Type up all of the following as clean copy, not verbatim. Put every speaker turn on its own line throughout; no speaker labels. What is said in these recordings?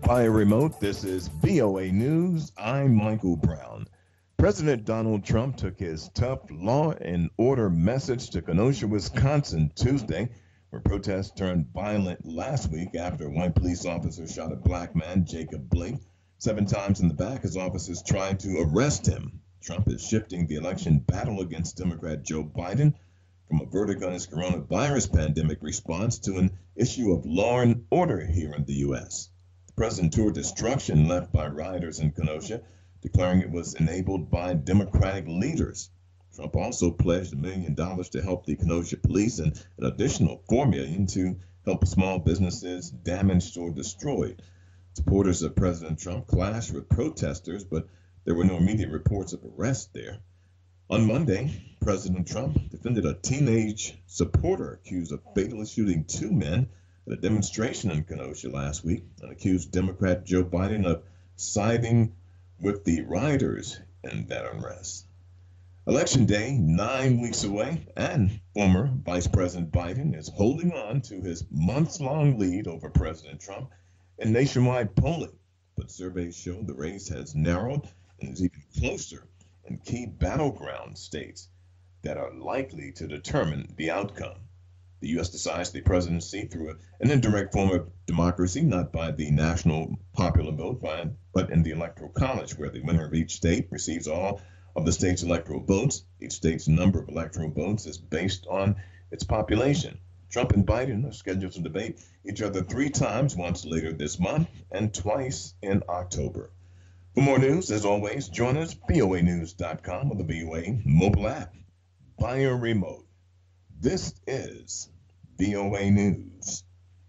Via remote, this is VOA News. I'm Michael Brown. President Donald Trump took his tough law and order message to Kenosha, Wisconsin Tuesday, where protests turned violent last week after white police officers shot a black man, Jacob Blake, 7 times in the back as officers tried to arrest him. Trump is shifting the election battle against Democrat Joe Biden from a verdict on his coronavirus pandemic response to an issue of law and order here in the U.S. The president toured destruction left by rioters in Kenosha, declaring it was enabled by Democratic leaders. Trump also pledged $1 million to help the Kenosha police and an additional $4 million to help small businesses damaged or destroyed. Supporters of President Trump clashed with protesters, but there were no immediate reports of arrest there. On Monday, President Trump defended a teenage supporter accused of fatally shooting 2 men at a demonstration in Kenosha last week and accused Democrat Joe Biden of siding with the rioters in that unrest. Election Day, 9 weeks away, and former Vice President Biden is holding on to his months-long lead over President Trump in nationwide polling. But surveys show the race has narrowed and is even closer in key battleground states that are likely to determine the outcome. The U.S. decides the presidency through an indirect form of democracy, not by the national popular vote, but in the Electoral College, where the winner of each state receives all of the state's electoral votes. Each state's number of electoral votes is based on its population. Trump and Biden are scheduled to debate each other 3 times, once later this month and twice in October. For more news, as always, join us, voanews.com, or the VOA mobile app, via remote. This is VOA News.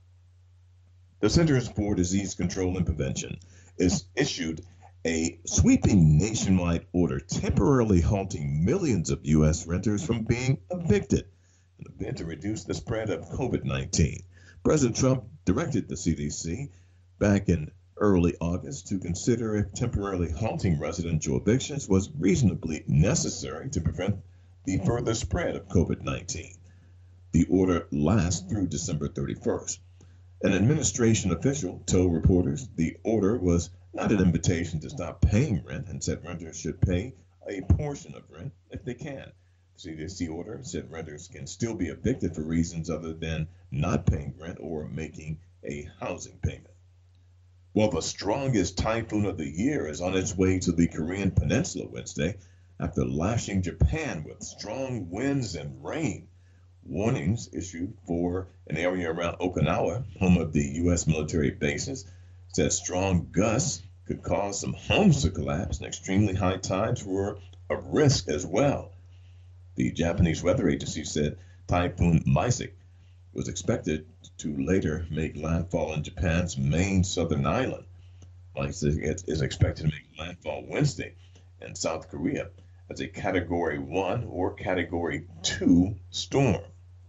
The Centers for Disease Control and Prevention has issued a sweeping nationwide order temporarily halting millions of U.S. renters from being evicted in a bid to reduce the spread of COVID-19. President Trump directed the CDC back in early August to consider if temporarily halting residential evictions was reasonably necessary to prevent the further spread of COVID-19. The order lasts through December 31st. An administration official told reporters the order was not an invitation to stop paying rent and said renters should pay a portion of rent if they can. The CDC order said renters can still be evicted for reasons other than not paying rent or making a housing payment. Well, the strongest typhoon of the year is on its way to the Korean Peninsula Wednesday after lashing Japan with strong winds and rain. Warnings issued for an area around Okinawa, home of the U.S. military bases, said strong gusts could cause some homes to collapse and extremely high tides were a risk as well. The Japanese weather agency said Typhoon Maisik was expected to later make landfall in Japan's main southern island. Maisik is expected to make landfall Wednesday in South Korea as a Category 1 or Category 2 storm.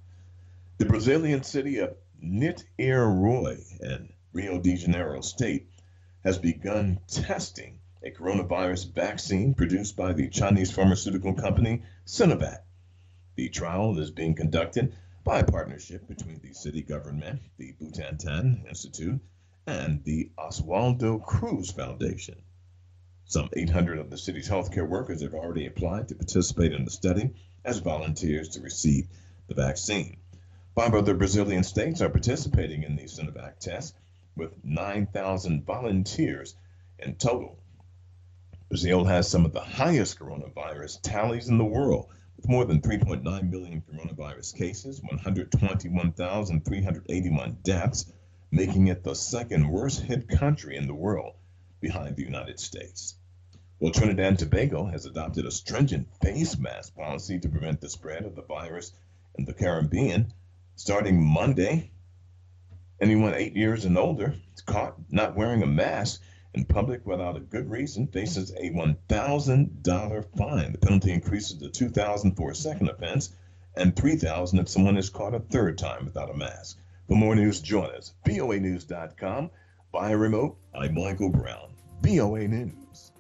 The Brazilian city of Niterói in Rio de Janeiro state has begun testing a coronavirus vaccine produced by the Chinese pharmaceutical company Sinovac. The trial is being conducted by a partnership between the city government, the Butantan Institute, and the Oswaldo Cruz Foundation. Some 800 of the city's healthcare workers have already applied to participate in the study as volunteers to receive the vaccine. 5 other Brazilian states are participating in the Sinovac test, with 9,000 volunteers in total. Brazil has some of the highest coronavirus tallies in the world, with more than 3.9 million coronavirus cases, 121,381 deaths, making it the second worst hit country in the world, behind the United States. Well, Trinidad and Tobago has adopted a stringent face mask policy to prevent the spread of the virus in the Caribbean. Starting Monday, anyone 8 years and older caught not wearing a mask in public without a good reason faces a $1,000 fine. The penalty increases to $2,000 for a second offense and $3,000 if someone is caught a third time without a mask. For more news, join us. voanews.com. Via remote, I'm Michael Brown. VOA News.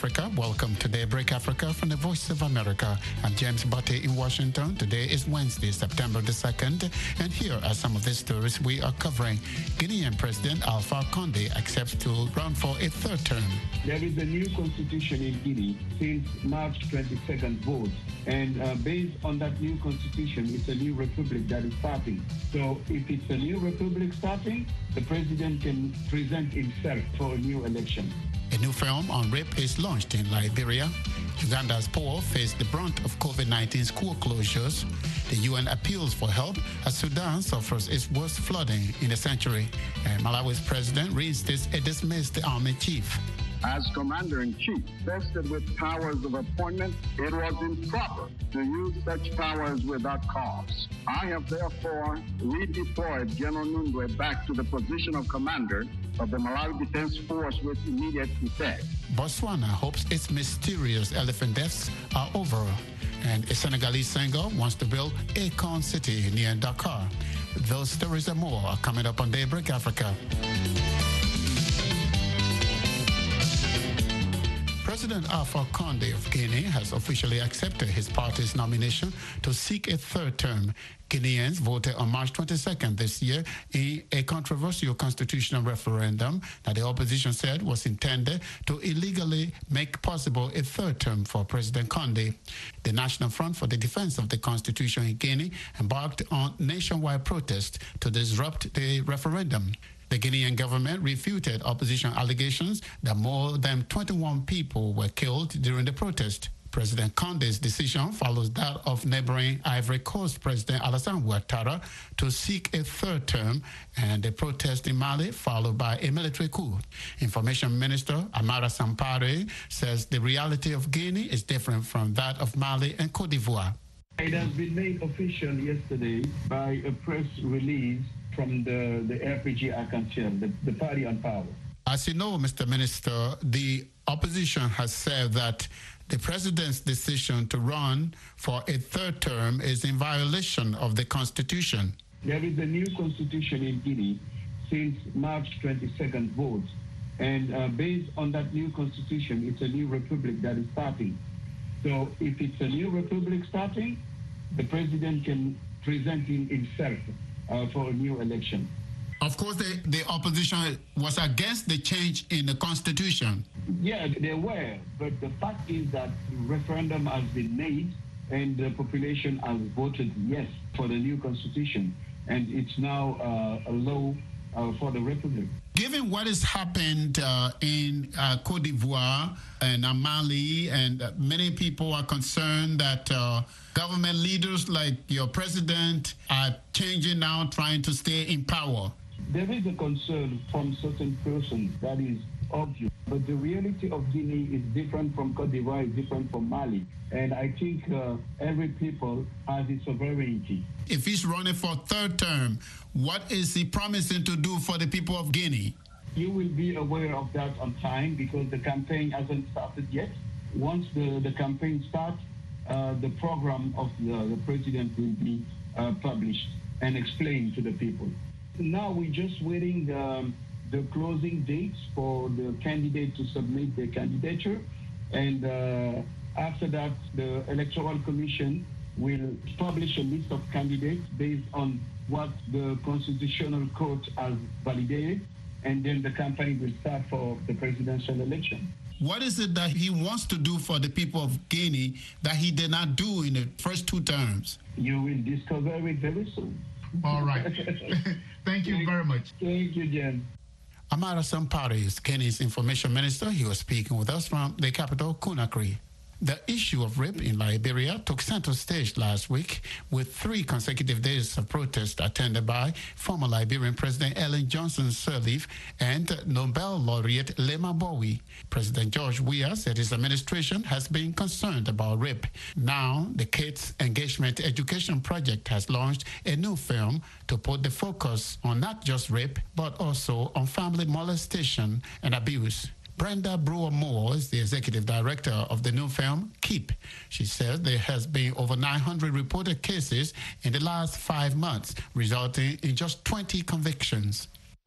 Africa. Welcome to Daybreak Africa from the Voice of America. I'm James Butte in Washington. Today is Wednesday, September the 2nd, and here are some of the stories we are covering. Guinean President Alpha Condé accepts to run for a third term.
There is a new constitution in Guinea since March 22nd vote, and based on that new constitution, it's a new republic that is starting. So if it's a new republic starting, the president can present himself for a new election.
A new film on rape is launched in Liberia. Uganda's poor face the brunt of COVID-19 school closures. The UN appeals for help as Sudan suffers its worst flooding in a century. And Malawi's president reinstates a dismissed army chief.
As Commander-in-Chief, vested with powers of appointment, it was improper to use such powers without cause. I have therefore redeployed General Nundwe back to the position of Commander of the Malawi Defense Force with immediate effect.
Botswana hopes its mysterious elephant deaths are over. And a Senegalese singer wants to build Acorn City near Dakar. Those stories and more are coming up on Daybreak Africa. President Alpha Condé of Guinea has officially accepted his party's nomination to seek a third term. Guineans voted on March 22nd this year in a controversial constitutional referendum that the opposition said was intended to illegally make possible a third term for President Condé. The National Front for the Defense of the Constitution in Guinea embarked on nationwide protests to disrupt the referendum. The Guinean government refuted opposition allegations that more than 21 people were killed during the protest. President Condé's decision follows that of neighboring Ivory Coast President Alassane Ouattara to seek a third term, and the protest in Mali followed by a military coup. Information Minister Amara Sampare says the reality of Guinea is different from that of Mali and Cote d'Ivoire.
It has been made official yesterday by a press release from the RPG Arc-en-Ciel, the party on power.
As you know, Mr. Minister, the opposition has said that the president's decision to run for a third term is in violation of the Constitution.
There is a new constitution in Guinea since March 22nd vote, and based on that new constitution, it's a new republic that is starting. So if it's a new republic starting, the president can present himself for a new election.
Of course, the opposition was against the change in the Constitution.
Yeah, they were, but the fact is that referendum has been made and the population has voted yes for the new Constitution, and it's now a law for the Republic.
Given what has happened in Cote d'Ivoire and Mali, and many people are concerned that government leaders like your president are changing now, trying to stay in power.
There is a concern from certain persons, that is obvious. But the reality of Guinea is different from Cote d'Ivoire, is different from Mali. And I think every people has its sovereignty.
If he's running for third term, what is he promising to do for the people of Guinea?
You will be aware of that on time because the campaign hasn't started yet. Once the campaign starts, the program of the president will be published and explained to the people. Now we're just waiting the closing dates for the candidate to submit their candidature, and after that the Electoral Commission will publish a list of candidates based on what the Constitutional Court has validated, and then the campaign will start for the presidential election.
What is it that he wants to do for the people of Guinea that he did not do in the first two terms?
You will discover it very soon.
All right. Thank you very much.
Thank you, Jen.
Amara Sampare is Guinea's information minister. He was speaking with us from the capital, Conakry. The issue of rape in Liberia took center stage last week with 3 consecutive days of protest attended by former Liberian President Ellen Johnson Sirleaf and Nobel laureate Lema Bowie. President George Weah said his administration has been concerned about rape. Now, the Kids Engagement Education Project has launched a new film to put the focus on not just rape, but also on family molestation and abuse. Brenda Brewer-Moore is the executive director of the new film, Keep. She says there has been over 900 reported cases in the last 5 months, resulting in just 20 convictions.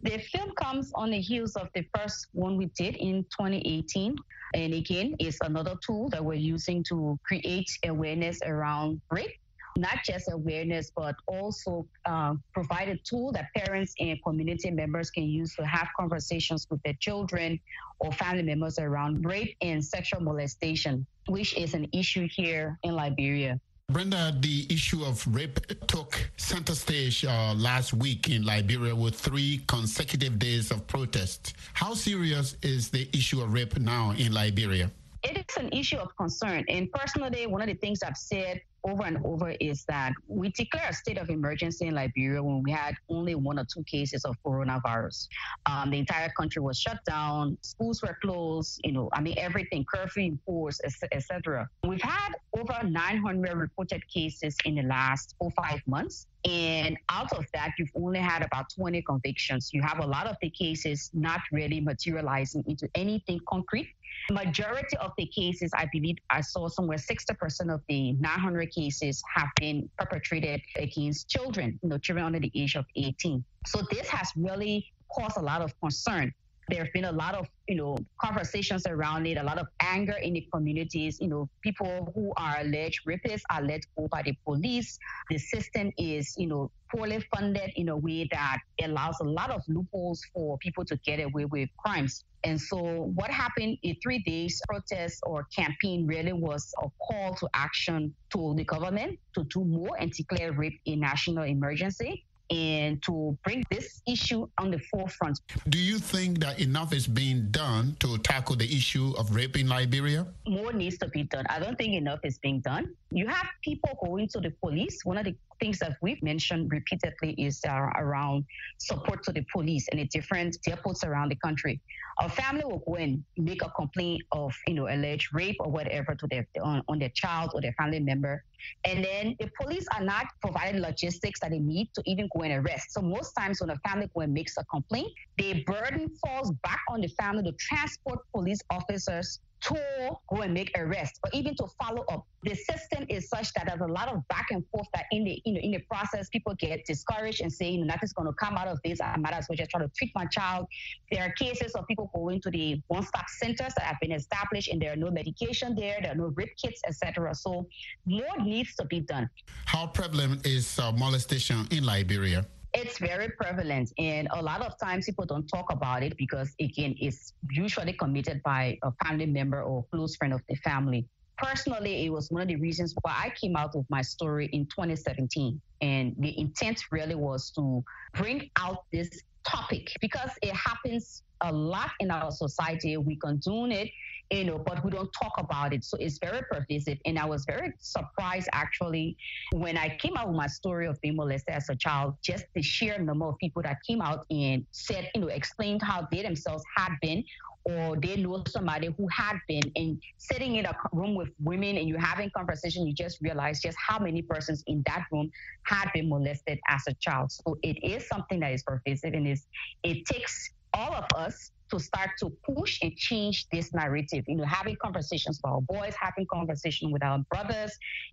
The film comes on the heels of the first one we did in 2018. And again, it's another tool that we're using to create awareness around rape. Not just awareness, but also provide a tool that parents and community members can use to have conversations with their children or family members around rape and sexual molestation, which is an issue here in Liberia.
Brenda, the issue of rape took center stage last week in Liberia with 3 consecutive days of protest. How serious is the issue of rape now in Liberia?
It is an issue of concern. And personally, one of the things I've said over and over is that we declare a state of emergency in Liberia when we had only 1 or 2 cases of coronavirus. The entire country was shut down, schools were closed, everything, curfew enforced, etc. We've had over 900 reported cases in the last 4-5 months. And out of that, you've only had about 20 convictions. You have a lot of the cases not really materializing into anything concrete. Majority of the cases, I believe I saw somewhere 60% of the 900 cases have been perpetrated against children, children under the age of 18. So this has really caused a lot of concern. There have been a lot of, conversations around it, a lot of anger in the communities. People who are alleged rapists are let go by the police. The system is, poorly funded in a way that allows a lot of loopholes for people to get away with crimes. And so what happened in 3 days protest or campaign really was a call to action to the government to do more and declare rape a national emergency, and to bring this issue on the forefront.
Do you think that enough is being done to tackle the issue of rape in Liberia?
More needs to be done. I don't think enough is being done. You have people going to the police. One of the things that we've mentioned repeatedly is around support to the police and the different depots around the country. A family will go and make a complaint of, alleged rape or whatever to on their child or their family member. And then the police are not providing logistics that they need to even go and arrest. So most times when a family go and makes a complaint, the burden falls back on the family to transport police officers to go and make arrests, or even to follow up. The system is such that there's a lot of back and forth that in the process, people get discouraged and say, nothing's going to come out of this. I might as well just try to treat my child. There are cases of people going to the one-stop centers that have been established, and there are no medication there are no rape kits, etc. So more needs to be done.
How prevalent is molestation in Liberia?
It's very prevalent, and a lot of times people don't talk about it because, again, it's usually committed by a family member or close friend of the family. Personally, it was one of the reasons why I came out with my story in 2017, and the intent really was to bring out this topic because it happens a lot in our society. We condone it, but we don't talk about it. So it's very pervasive. And I was very surprised, actually, when I came out with my story of being molested as a child, just the sheer number of people that came out and said, explained how they themselves had been, or they know somebody who had been, and sitting in a room with women and you're having conversation, you just realize just how many persons in that room had been molested as a child. So it is something that is pervasive, and it takes all of us to start to push and change this narrative, having conversations with our boys, having conversations with our brothers,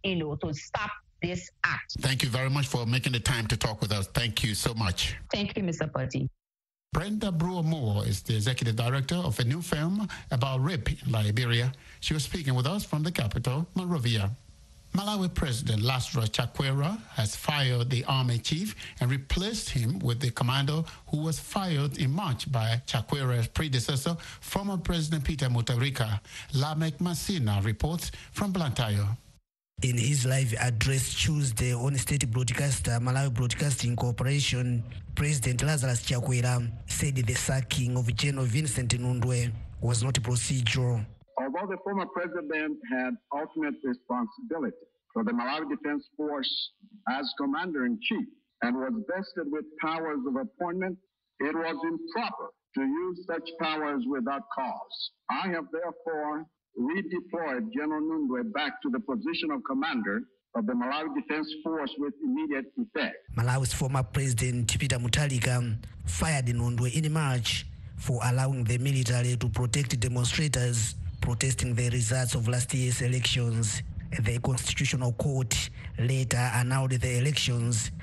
to stop this act.
Thank you very much for making the time to talk with us. Thank you so much.
Thank you, Mr. Putty.
Brenda Brewer-Moore is the executive director of a new film about rape in Liberia. She was speaking with us from the capital, Monrovia. Malawi President Lazarus Chakwera has fired the army chief and replaced him with the commander who was fired in March by Chakwera's predecessor, former President Peter Mutharika. Lamek Masina reports from Blantyre.
In his live address Tuesday on state broadcaster Malawi Broadcasting Corporation, President Lazarus Chakwera said the sacking of General Vincent Nundwe was not procedural.
Although the former president had ultimate responsibility for the Malawi Defense Force as commander-in-chief and was vested with powers of appointment, it was improper to use such powers without cause. I have therefore redeployed General Nundwe back to the position of commander of the Malawi Defense Force with immediate effect.
Malawi's former president Peter Mutharika fired Nundwe in March for allowing the military to protect demonstrators protesting the results of last year's elections. The Constitutional Court later annulled the elections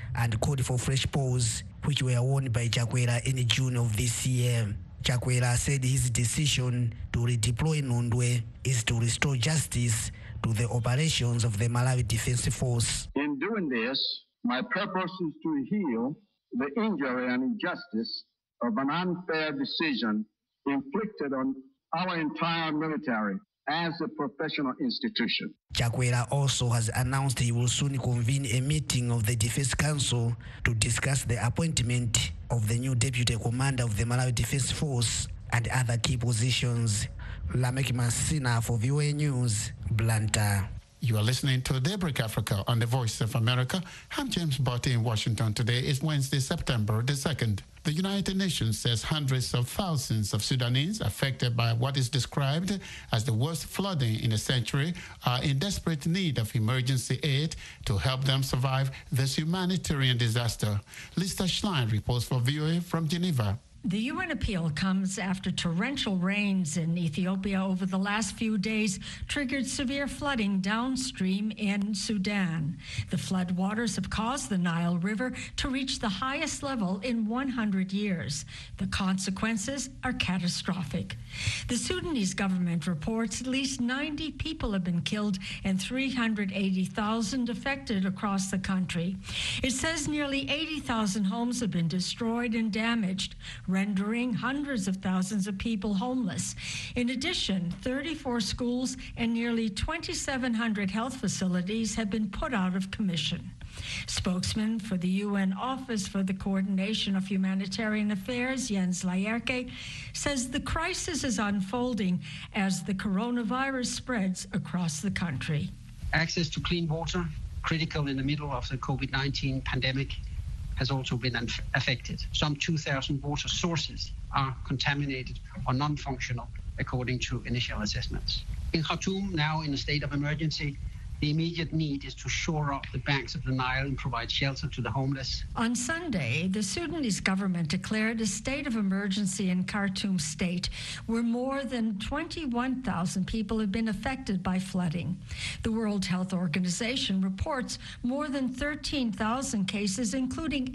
and called for fresh polls, which were won by Chakwera in June of this year. Chakwera said his decision to redeploy Nundwe is to restore justice to the operations of the Malawi Defense Force.
In doing this, my purpose is to heal the injury and injustice of an unfair decision inflicted on our entire military as a professional institution.
Chakwera also has announced he will soon convene a meeting of the Defense Council to discuss the appointment of the new Deputy Commander of the Malawi Defense Force and other key positions. Lamek Masina for VOA News, Blantyre.
You are listening to Daybreak Africa on the Voice of America. I'm James Botti in Washington. Today is Wednesday, September the 2nd. The United Nations says hundreds of thousands of Sudanese affected by what is described as the worst flooding in a century are in desperate need of emergency aid to help them survive this humanitarian disaster. Lisa Schlein reports for VOA from Geneva.
The UN appeal comes after torrential rains in Ethiopia over the last few days triggered severe flooding downstream in Sudan. The floodwaters have caused the Nile River to reach the highest level in 100 years. The consequences are catastrophic. The Sudanese government reports at least 90 people have been killed and 380,000 affected across the country. It says nearly 80,000 homes have been destroyed and damaged, rendering hundreds of thousands of people homeless. In addition, 34 schools and nearly 2,700 health facilities have been put out of commission. Spokesman for the UN Office for the Coordination of Humanitarian Affairs, Jens Laerke, says the crisis is unfolding as the coronavirus spreads across the country.
Access to clean water, critical in the middle of the COVID-19 pandemic, has also been affected. Some 2,000 water sources are contaminated or non-functional, according to initial assessments. In Khartoum, now in a state of emergency, the immediate need is to shore up the banks of the Nile and provide shelter to the homeless.
On Sunday, the Sudanese government declared a state of emergency in Khartoum state, where more than 21,000 people have been affected by flooding. The World Health Organization reports more than 13,000 cases, including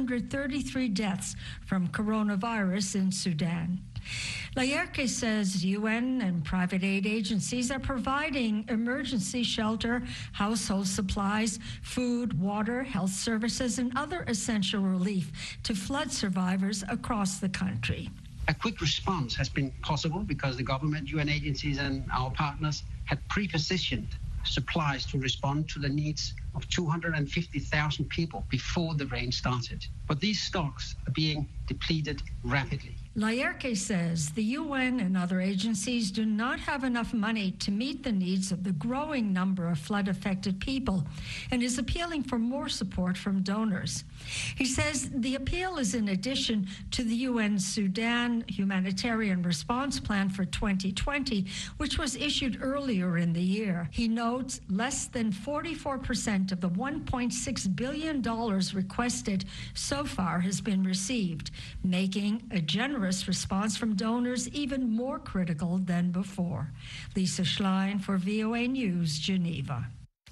833 deaths from coronavirus in Sudan. Laerke says UN and private aid agencies are providing emergency shelter, household supplies, food, water, health services, and other essential relief to flood survivors across the country.
A quick response has been possible because the government, UN agencies, and our partners had pre-positioned supplies to respond to the needs of 250,000 people before the rain started. But these stocks are being depleted rapidly.
Laerke says the UN and other agencies do not have enough money to meet the needs of the growing number of flood-affected people and is appealing for more support from donors. He says the appeal is in addition to the UN Sudan Humanitarian Response Plan for 2020, which was issued earlier in the year. He notes less than 44% of the $1.6 billion requested so far has been received, making a generous response from donors even more critical than before. Lisa Schlein for VOA News, Geneva.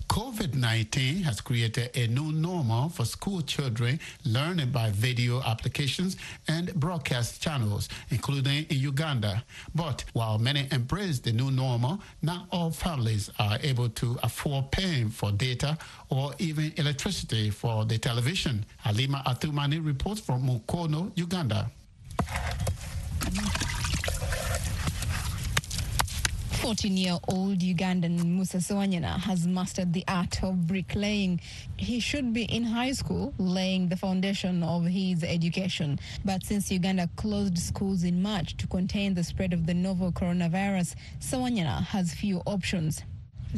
COVID-19 has created a new normal for school children learning by video applications and broadcast channels, including in Uganda. But while many embrace the new normal, not all families are able to afford paying for data or even electricity for the television. Halima Athumani reports from Mukono, Uganda.
14-year-old Ugandan Musa Sewanyana has mastered the art of bricklaying. He should be in high school, laying the foundation of his education. But since Uganda closed schools in March to contain the spread of the novel coronavirus, Sewanyana has few options. He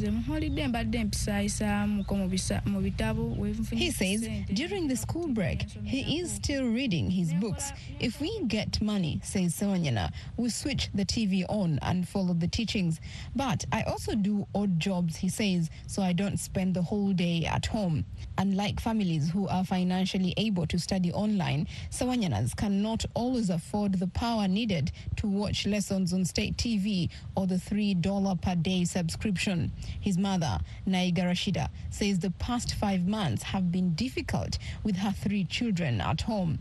says during the school break, he is still reading his books. If we get money, says Sewanyana, we switch the TV on and follow the teachings. But I also do odd jobs, he says, so I don't spend the whole day at home. Unlike families who are financially able to study online, Sewanyanas cannot always afford the power needed to watch lessons on state TV or the $3 per day subscription. His mother, Naiga Rashida, says the past 5 months have been difficult with her 3 children at home.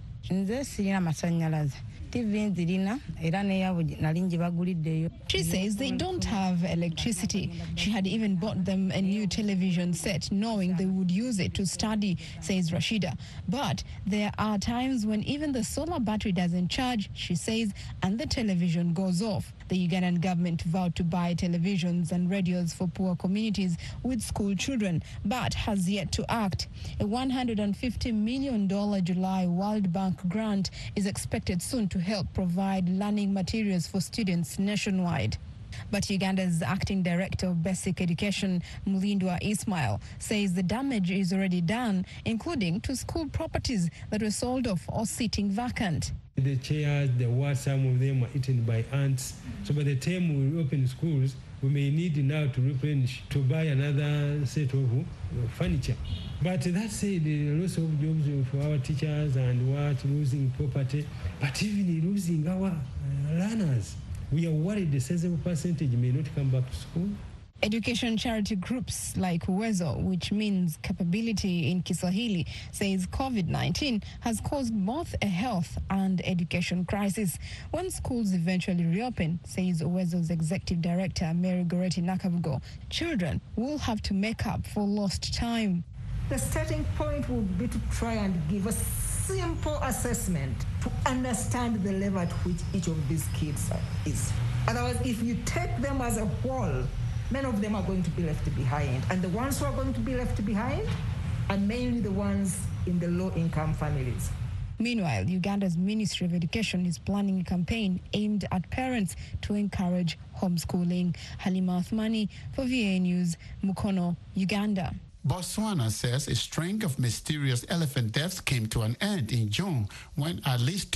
She says they don't have electricity. She had even bought them a new television set, knowing they would use it to study, says Rashida. But there are times when even the solar battery doesn't charge, she says, and the television goes off. The Ugandan government vowed to buy televisions and radios for poor communities with school children, but has yet to act. A $150 million July World Bank grant is expected soon to help provide learning materials for students nationwide. But Uganda's acting director of basic education, Mulindwa Ismail, says the damage is already done, including to school properties that were sold off or sitting vacant.
The chairs, the walls, some of them were eaten by ants. So by the time we open schools, we may need now to replenish, to buy another set of furniture. But that said, loss of jobs for our teachers and what, losing property, but even losing our learners. We are worried the sizable percentage may not come back to school.
Education charity groups like Uwezo, which means capability in Kiswahili, says COVID-19 has caused both a health and education crisis. When schools eventually reopen, says Uwezo's executive director, Mary Goretti Nakavugo, children will have to make up for lost time.
The starting point would be to try and give a simple assessment to understand the level at which each of these kids is. Otherwise, if you take them as a whole, many of them are going to be left behind. And the ones who are going to be left behind are mainly the ones in the low-income families.
Meanwhile, Uganda's Ministry of Education is planning a campaign aimed at parents to encourage homeschooling. Halima Athmani for VA News, Mukono, Uganda.
Botswana says a string of mysterious elephant deaths came to an end in June when at least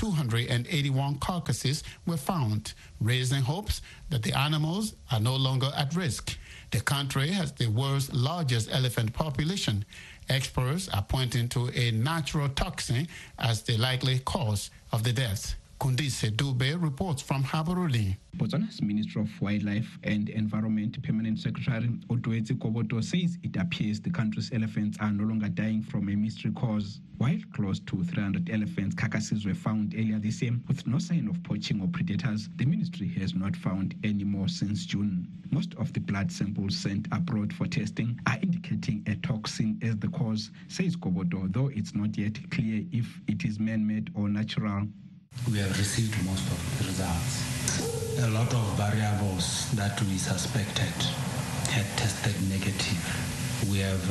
281 carcasses were found, raising hopes that the animals are no longer at risk. The country has the world's largest elephant population. Experts are pointing to a natural toxin as the likely cause of the deaths. Kundise Dube reports from Habaruli.
Botswana's Minister of Wildlife and Environment Permanent Secretary Otuetse Koboto says it appears the country's elephants are no longer dying from a mystery cause. While close to 300 elephants' carcasses were found earlier this year with no sign of poaching or predators, the ministry has not found any more since June. Most of the blood samples sent abroad for testing are indicating a toxin as the cause, says Koboto, though it's not yet clear if it is man-made or natural.
We have received most of the results. A lot of variables that we suspected had tested negative. We have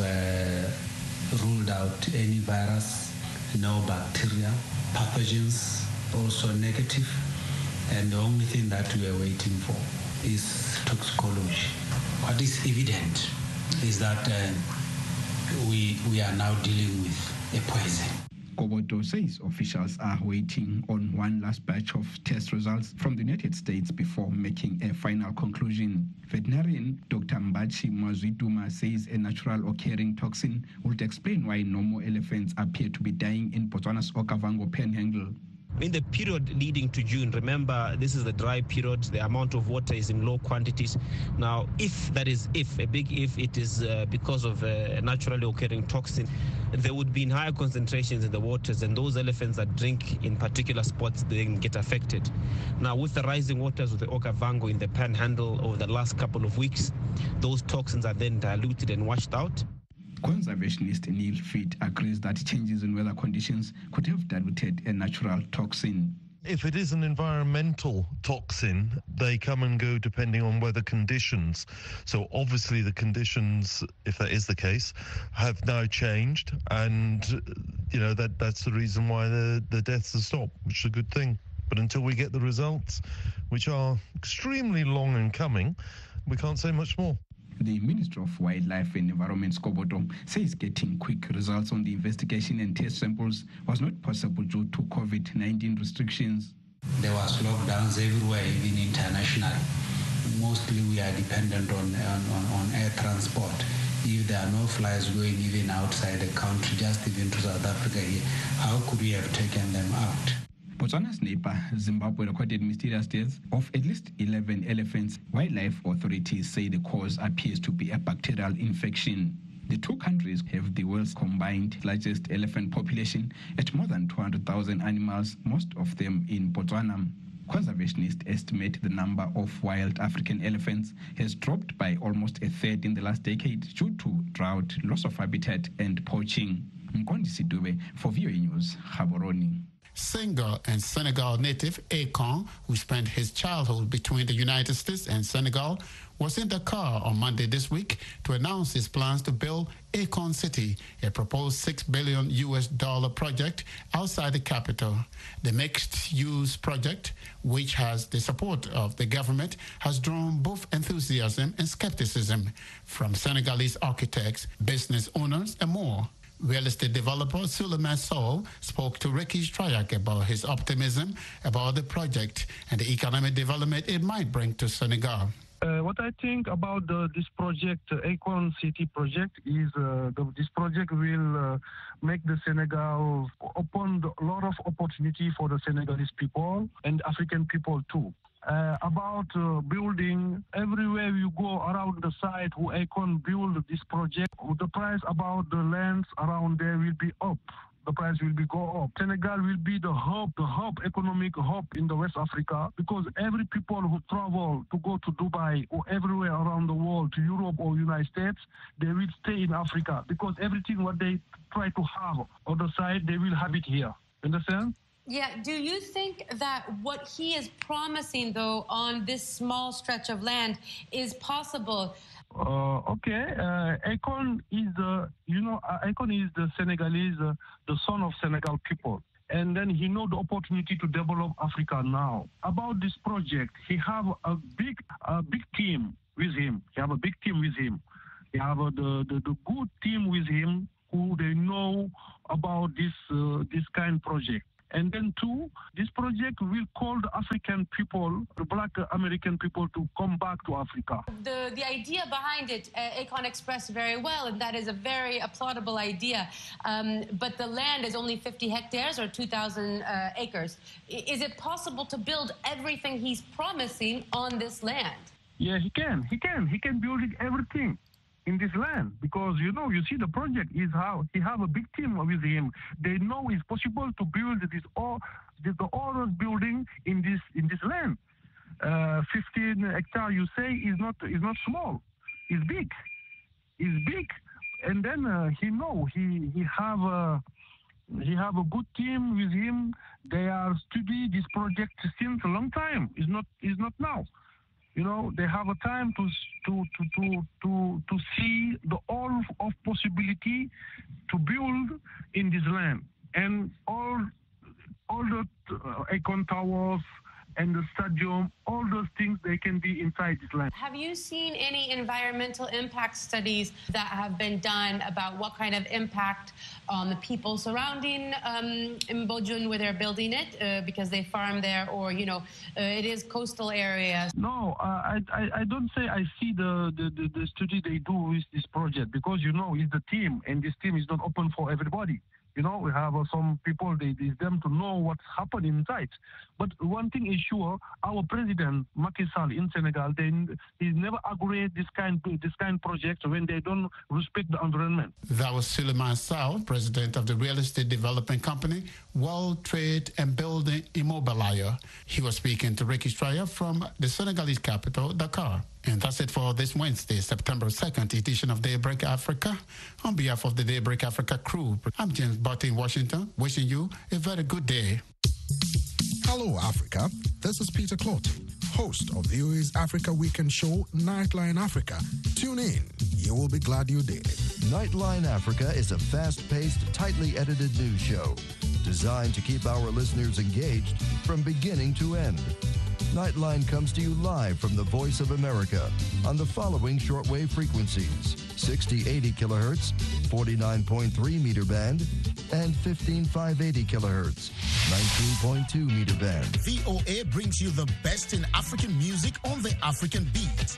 ruled out any virus, no bacteria, pathogens also negative. And the only thing that we are waiting for is toxicology. What is evident is that we are now dealing with a poison.
Koboto says officials are waiting on one last batch of test results from the United States before making a final conclusion. Veterinarian Dr. Mbachi Mazwiduma says a natural occurring toxin would explain why no more elephants appear to be dying in Botswana's Okavango panhandle.
In the period leading to June, remember, this is the dry period, the amount of water is in low quantities. Now, if, a big if, it is because of a naturally occurring toxin, there would be in higher concentrations in the waters, and those elephants that drink in particular spots, they can get affected. Now, with the rising waters of the Okavango in the panhandle over the last couple of weeks, those toxins are then diluted and washed out.
Conservationist Neil Fitt agrees that changes in weather conditions could have diluted a natural toxin.
If it is an environmental toxin, they come and go depending on weather conditions. So obviously the conditions, if that is the case, have now changed, and that's the reason why the deaths have stopped, which is a good thing. But until we get the results, which are extremely long in coming, we can't say much more.
The Minister of Wildlife and Environment, Koboto, says getting quick results on the investigation and test samples was not possible due to COVID-19 restrictions.
There was lockdowns everywhere, even internationally. Mostly we are dependent on air transport. If there are no flights going even outside the country, just even to South Africa here, how could we have taken them out?
Botswana's neighbor, Zimbabwe, recorded mysterious deaths of at least 11 elephants. Wildlife authorities say the cause appears to be a bacterial infection. The two countries have the world's combined largest elephant population at more than 200,000 animals, most of them in Botswana. Conservationists estimate the number of wild African elephants has dropped by almost a third in the last decade due to drought, loss of habitat, and poaching. Mkondi Sidube for VOA News, Gaborone.
Singer and Senegal native Akon, who spent his childhood between the United States and Senegal, was in Dakar on Monday this week to announce his plans to build Akon City, a proposed $6 billion project outside the capital. The mixed-use project, which has the support of the government, has drawn both enthusiasm and skepticism from Senegalese architects, business owners, and more. Real estate developer Suleiman Sow spoke to Ricky Strayak about his optimism about the project and the economic development it might bring to Senegal.
What I think about this project, Akon City project, is this project will make the Senegal open a lot of opportunity for the Senegalese people and African people too. About building, everywhere you go around the site where Akon build this project, the price about the lands around there will be up. The price will be go up. Senegal will be the economic hub in the West Africa, because every people who travel to go to Dubai or everywhere around the world, to Europe or United States, they will stay in Africa, because everything what they try to have on the side, they will have it here. Understand?
Yeah. Do you think that what he is promising, though, on this small stretch of land is possible?
Okay. Akon is the Senegalese, the son of Senegal people. And then he know the opportunity to develop Africa now. About this project, he have a big team with him. He have a big team with him. He have the good team with him who they know about this kind of project. And then two, this project will call the African people, the Black American people, to come back to Africa.
The idea behind it, Akon expressed very well, and that is a very applaudable idea. But the land is only 50 hectares or 2,000 acres. Is it possible to build everything he's promising on this land?
Yeah, he can. He can build everything in this land, because you see the project is how he have a big team with him. They know it's possible to build the oldest building in this land. 15 hectares, you say, is not small. It's big. And then he have a good team with him. They are studying this project since a long time. It's not now. They have a time to see the all of possibility to build in this land, and all the Akon towers and the stadium, all those things, they can be inside this land.
Have you seen any environmental impact studies that have been done about what kind of impact on the people surrounding Mbojun where they're building it, because they farm there, or it is coastal area?
No, I don't say I see the study they do with this project, because it's the team, and this team is not open for everybody. We have some people, it's them to know what's happening inside. But one thing is sure, our president, Macky Sall, in Senegal, he never agreed this kind project when they don't respect the environment.
That was Suleiman Sow, president of the real estate development company, World Trade and Building Immobilier. He was speaking to Ricky Strayer from the Senegalese capital, Dakar. And that's it for this Wednesday, September 2nd edition of Daybreak Africa. On behalf of the Daybreak Africa crew, I'm James Butt in Washington, wishing you a very good day.
Hello, Africa. This is Peter Clotty, host of VOA's Africa Weekend show, Nightline Africa. Tune in. You will be glad you did.
Nightline Africa is a fast-paced, tightly edited news show designed to keep our listeners engaged from beginning to end. Nightline comes to you live from the Voice of America on the following shortwave frequencies: 6080 kilohertz, 49.3 meter band, and 15580 kilohertz, 19.2 meter band.
VOA brings you the best in African music on the African beat.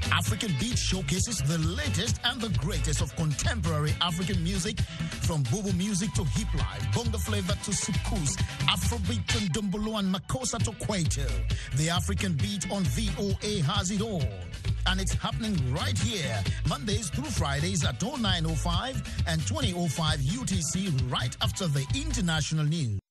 African Beat showcases the latest and the greatest of contemporary African music, from Bobo music to hip life, bongo flavor to soukous, Afrobeat to Ndombolo and Makossa to Kwaito. The African Beat on VOA has it all. And it's happening right here, Mondays through Fridays at 09:05 and 20:05 UTC, right after the international news.